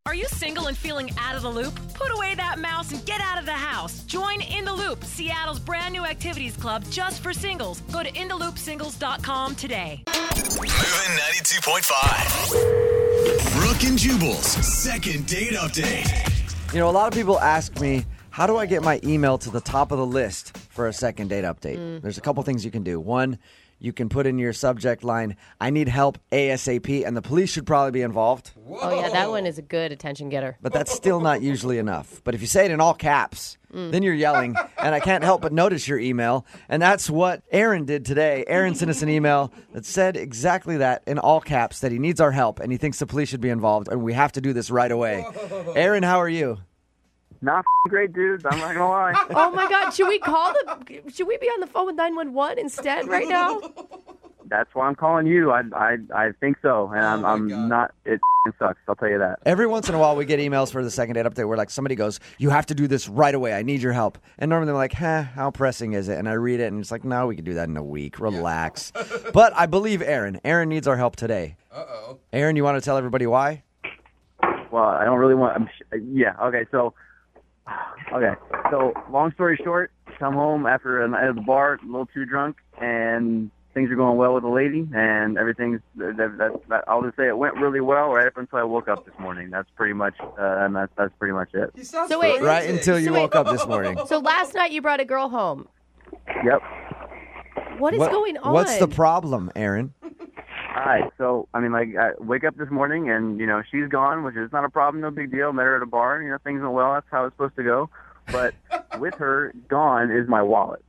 Are you single and feeling out of the loop? Put away that mouse and get out of the house. Join In the Loop, Seattle's brand new activities club just for singles. Go to intheloopsingles.com today. Moving 92.5. Brooke and Jubal's second date update. You know, a lot of people ask me, how do I get my email to the top of the list for a second date update? There's a couple things you can do. One, you can put in your subject line, I need help ASAP, and the police should probably be involved. Oh, yeah, that one is a good attention getter. But that's still not usually enough. But if you say it in all caps, then you're yelling, and I can't help but notice your email. And that's what Aaron did today. Aaron sent us an email that said exactly that in all caps, that he needs our help, and he thinks the police should be involved, and we have to do this right away. Aaron, how are you? Not great, dudes. I'm not gonna lie. Oh, my God. Should we be on the phone with 911 instead right now? That's why I'm calling you. I think so, and I'm not. It sucks. I'll tell you that. Every once in a while, we get emails for the second date update where, like, somebody goes, you have to do this right away. I need your help. And normally they're like, how pressing is it? And I read it, and it's like, no, we can do that in a week. Relax. But I believe Aaron. Aaron needs our help today. Uh-oh. Aaron, you want to tell everybody why? Well, I don't really want. Yeah. Okay. So, long story short, come home after a night at the bar, a little too drunk, and things are going well with the lady, and everything's. I'll just say it went really well right up until I woke up this morning. That's pretty much, and that's pretty much it. So wait, right until you woke up this morning. So last night you brought a girl home. Yep. What is going on? What's the problem, Aaron? All right, so, I wake up this morning and, she's gone, which is not a problem, no big deal. Met her at a bar, things went well. That's how it's supposed to go. But with her gone is my wallet.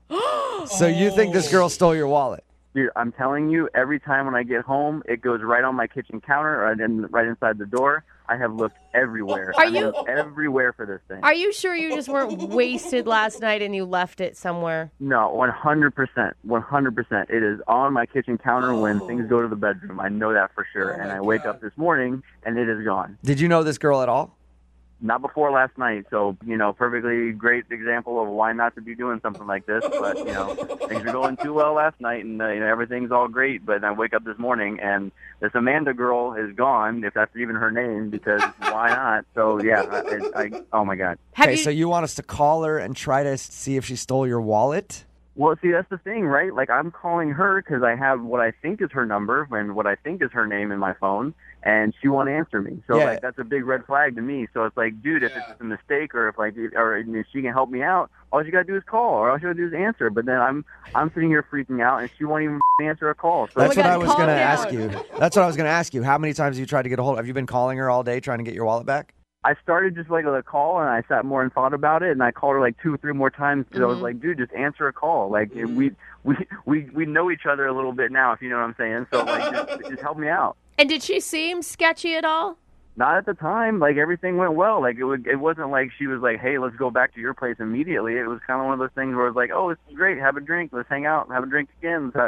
So you think this girl stole your wallet? Dude, I'm telling you, every time when I get home, it goes right on my kitchen counter or right inside the door. I have looked everywhere. Looked everywhere for this thing. Are you sure you just weren't wasted last night and you left it somewhere? No, 100%. 100%. It is on my kitchen counter when things go to the bedroom. I know that for sure. And I wake up this morning, and it is gone. Did you know this girl at all? Not before last night, so, perfectly great example of why not to be doing something like this. But, things were going too well last night, and, everything's all great. But I wake up this morning, and this Amanda girl is gone, if that's even her name, because why not? So, yeah, oh, my God. Okay, so you want us to call her and try to see if she stole your wallet? Well, see, that's the thing, right? Like, I'm calling her because I have what I think is her number and what I think is her name in my phone, and she won't answer me. So, that's a big red flag to me. So it's like, dude, if it's a mistake or if she can help me out, all you got to do is call, or all you got to do is answer. But then I'm sitting here freaking out, and she won't even answer a call. So that's what I was going to ask you. That's what I was going to ask you. How many times have you tried to get a hold of her? Have you been calling her all day trying to get your wallet back? I started just like a call, and I sat more and thought about it, and I called her like 2 or 3 more times because I was like, dude, just answer a call. Like we know each other a little bit now, if you know what I'm saying. So like, just help me out. And did she seem sketchy at all? Not at the time. Like, everything went well. Like, it wasn't like she was like, hey, let's go back to your place immediately. It was kind of one of those things where it was like, oh, this is great. Have a drink. Let's hang out. Have a drink again. So,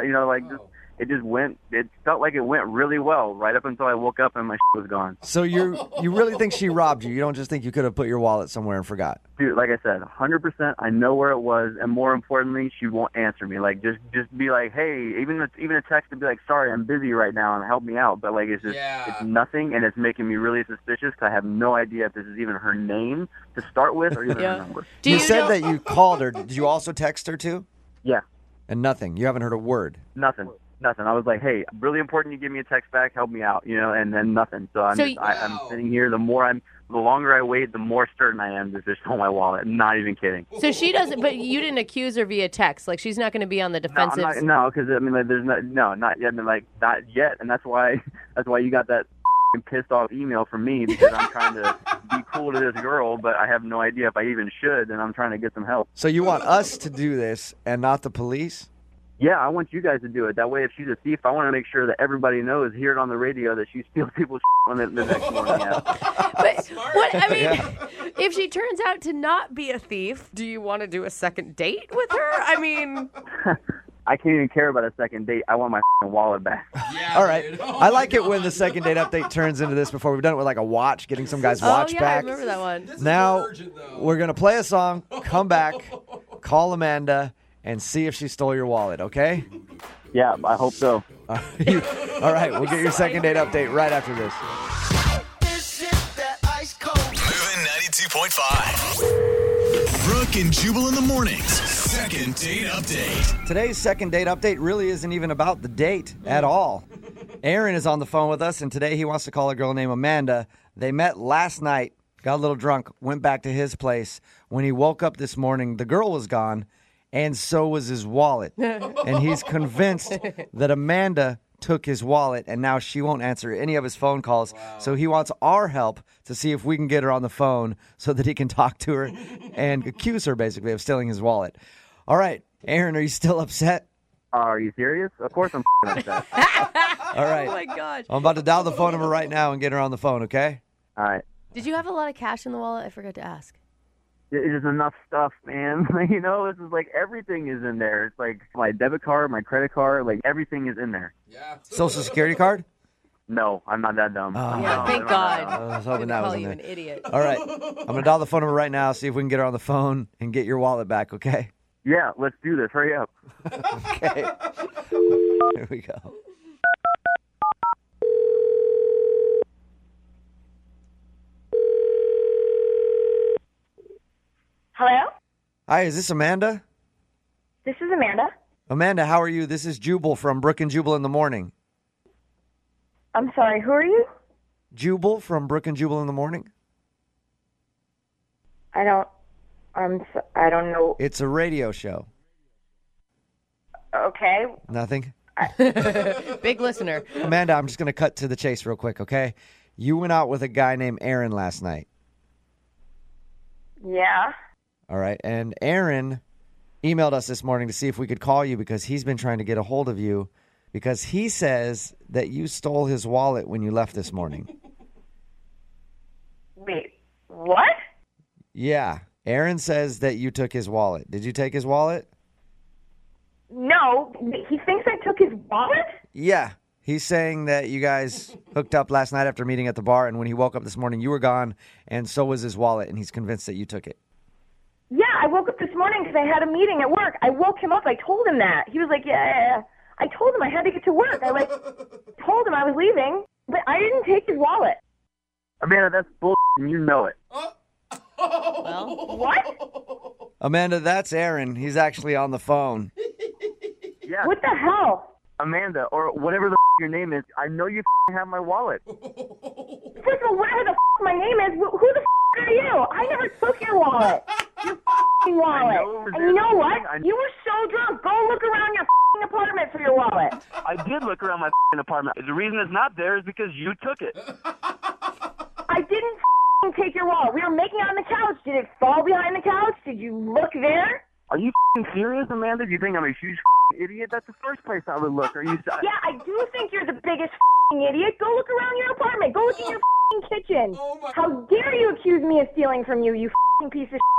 it felt like it went really well right up until I woke up and my shit was gone. So you really think she robbed you? You don't just think you could have put your wallet somewhere and forgot? Dude, like I said, 100%, I know where it was, and more importantly, she won't answer me. Like, just be like, hey, even a text to be like, sorry, I'm busy right now, and help me out. But like, it's just it's nothing, and it's making me really suspicious because I have no idea if this is even her name to start with or even her number. You said that you called her. Did you also text her too? Yeah. And nothing. You haven't heard a word. Nothing. I was like, hey, really important you give me a text back, help me out, and then nothing. So I'm sitting here, the longer I wait, the more certain I am that they stole my wallet. Not even kidding. So she doesn't, but you didn't accuse her via text. Like, she's not going to be on the defensive. No, because there's not yet. Not yet, and that's why you got that pissed off email from me, because I'm trying to be cool to this girl, but I have no idea if I even should, and I'm trying to get some help. So you want us to do this and not the police? Yeah, I want you guys to do it. That way, if she's a thief, I want to make sure that everybody knows, hear it on the radio, that she steals people's on the next morning. But if she turns out to not be a thief, do you want to do a second date with her? I can't even care about a second date. I want my wallet back. Yeah, all right. I like it when the second date update turns into this before. We've done it with like a watch, getting some guy's watch back. I remember that one. Now, we're going to play a song, come back, call Amanda, and see if she stole your wallet, okay? Yeah, I hope so. All right, we'll get your second date update right after this. This is that 92.5. Brooke and Jubal in the mornings. Second date update. Today's second date update really isn't even about the date at all. Aaron is on the phone with us, and today he wants to call a girl named Amanda. They met last night, got a little drunk, went back to his place. When he woke up this morning, the girl was gone, and so was his wallet. And he's convinced that Amanda took his wallet, and now she won't answer any of his phone calls. Wow. So he wants our help to see if we can get her on the phone so that he can talk to her and accuse her, basically, of stealing his wallet. All right, Aaron, are you still upset? Are you serious? Of course I'm upset. All right. Oh, my gosh. I'm about to dial the phone number right now and get her on the phone, okay? All right. Did you have a lot of cash in the wallet? I forgot to ask. It's enough stuff, man. You know, this is like everything is in there. It's like my debit card, my credit card, like everything is in there. Yeah. Social Security card? No, I'm not that dumb. Yeah, thank God. I was hoping that was in you there. an idiot. All right. I'm going to dial the phone number right now, see if we can get her on the phone and get your wallet back, okay? Yeah, let's do this. Hurry up. Okay. Here we go. Hello? Hi, is this Amanda? This is Amanda. Amanda, how are you? This is Jubal from Brooke and Jubal in the Morning. I'm sorry, who are you? Jubal from Brooke and Jubal in the Morning? I don't know. It's a radio show. Okay. Nothing? Big listener. Amanda, I'm just going to cut to the chase real quick, okay? You went out with a guy named Aaron last night. Yeah. All right, and Aaron emailed us this morning to see if we could call you because he's been trying to get a hold of you because he says that you stole his wallet when you left this morning. Wait, what? Yeah, Aaron says that you took his wallet. Did you take his wallet? No, he thinks I took his wallet? Yeah, he's saying that you guys hooked up last night after meeting at the bar, and when he woke up this morning, you were gone, and so was his wallet, and he's convinced that you took it. Yeah, I woke up this morning because I had a meeting at work. I woke him up. I told him that. He was like, yeah. I told him I had to get to work. I told him I was leaving, but I didn't take his wallet. Amanda, that's bullshit, and you know it. Well, What? Amanda, that's Aaron. He's actually on the phone. Yeah, What the hell? Amanda, or whatever the your name is, I know you have my wallet. First of all, whatever the my name is, who the are you? I never took your wallet. Your wallet. And you know what? You were so drunk. Go look around your apartment for your wallet. I did look around my apartment. The reason it's not there is because you took it. I didn't take your wallet. We were making out on the couch. Did it fall behind the couch? Did you look there? Are you serious, Amanda? Do you think I'm a huge idiot? That's the first place I would look. Are you? Yeah, I do think you're the biggest idiot. Go look around your apartment. Go look in your kitchen. How dare you accuse me of stealing from you, you piece of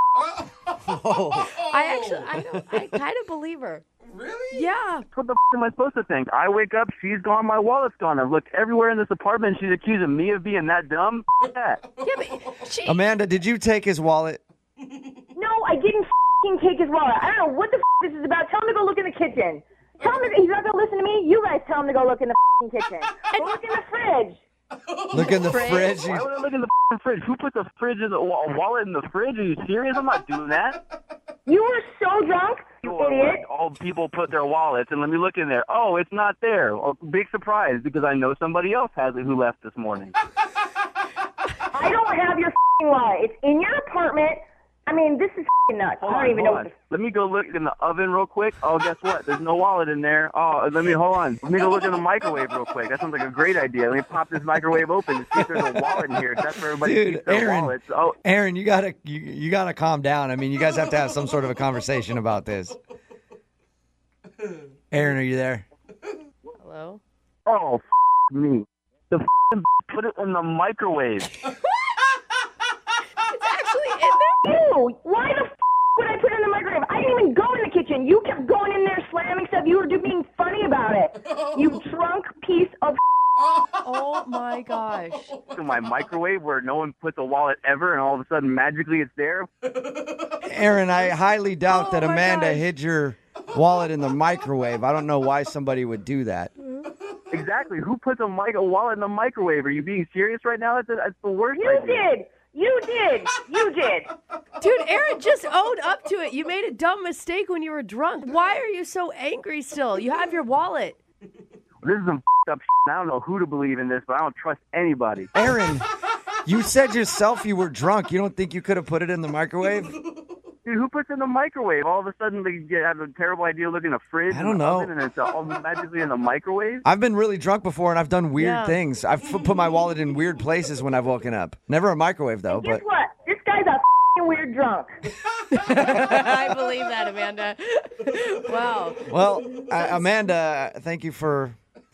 I kind of believe her. Really? Yeah. What the am I supposed to think? I wake up, she's gone, my wallet's gone. I've looked everywhere in this apartment, she's accusing me of being that dumb. That. Yeah, but she... Amanda, did you take his wallet? No, I didn't take his wallet. I don't know what the this is about. Tell him to go look in the kitchen. Tell him he's not going to listen to me. You guys tell him to go look in the kitchen. Go look in the fridge. Look in the fridge. Why would I look in the fridge? Who put the fridge in the wallet in the fridge? Are you serious? I'm not doing that. You were so drunk, you idiot. All people put their wallets, and let me look in there. Oh, it's not there. Oh, big surprise, because I know somebody else has it who left this morning. I don't have your wallet. It's in your apartment. I mean, this is nuts. I don't even know what Let me go look in the oven real quick. Oh, guess what? There's no wallet in there. Oh, hold on. Let me go look in the microwave real quick. That sounds like a great idea. Let me pop this microwave open and see if there's a wallet in here. That's where everybody keeps their wallets. Oh, Aaron, you gotta calm down. I mean, you guys have to have some sort of a conversation about this. Aaron, are you there? Hello? Oh, me. The put it in the microwave. It's actually in there? Ew, why the would I put it in the microwave? I didn't even go in the kitchen. You kept going in there slamming stuff. You were just being funny about it. You drunk piece of Oh my gosh. In my microwave where no one puts a wallet ever and all of a sudden magically it's there. Aaron, I highly doubt that my Amanda gosh. hid your wallet in the microwave. I don't know why somebody would do that. Exactly. Who puts a wallet in the microwave? Are you being serious right now? That's the worst You idea. did. You did. Dude, Aaron just owned up to it. You made a dumb mistake when you were drunk. Why are you so angry still? You have your wallet. This is some up shit. I don't know who to believe in this, but I don't trust anybody. Aaron, you said yourself you were drunk. You don't think you could have put it in the microwave? Dude, who puts it in the microwave? All of a sudden, they have a terrible idea looking at a fridge. I don't know. And it's all magically in the microwave. I've been really drunk before, and I've done weird things. I've put my wallet in weird places when I've woken up. Never a microwave, though. Guess what? This guy's a weird drunk. I believe that, Amanda. Wow. Well, Amanda, thank you for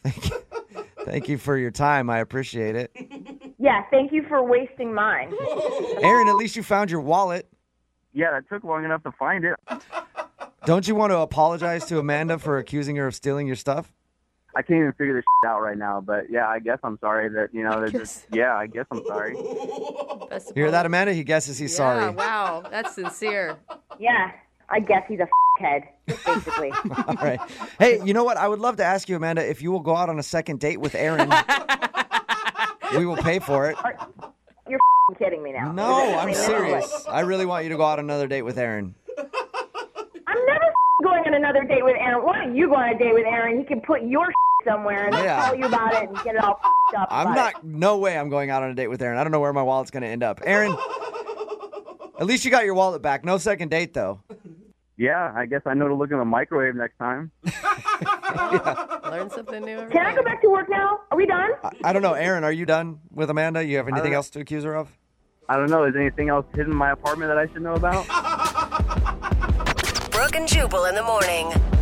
your time. I appreciate it. Yeah, thank you for wasting mine. Aaron, at least you found your wallet. Yeah, that took long enough to find it. Don't you want to apologize to Amanda for accusing her of stealing your stuff? I can't even figure this out right now, but yeah, I guess I'm sorry that, I guess I'm sorry. You hear that, Amanda? He guesses he's sorry. Wow, that's sincere. Yeah, I guess he's a head, basically. All right. Hey, you know what? I would love to ask you, Amanda, if you will go out on a second date with Aaron. We will pay for it. You're kidding me now. No, I'm serious. I really want you to go out on another date with Aaron. I'm never going on another date with Aaron. Why don't you go on a date with Aaron? He can put your somewhere and tell you about it and get it all up. No way I'm going out on a date with Aaron. I don't know where my wallet's going to end up. Aaron, at least you got your wallet back. No second date, though. Yeah, I guess I know to look in the microwave next time. Learn something new every Can day. I go back to work now? Are we done? I don't know. Aaron, are you done with Amanda? You have anything else to accuse her of? I don't know. Is there anything else hidden in my apartment that I should know about? Brooke and Jubal in the morning.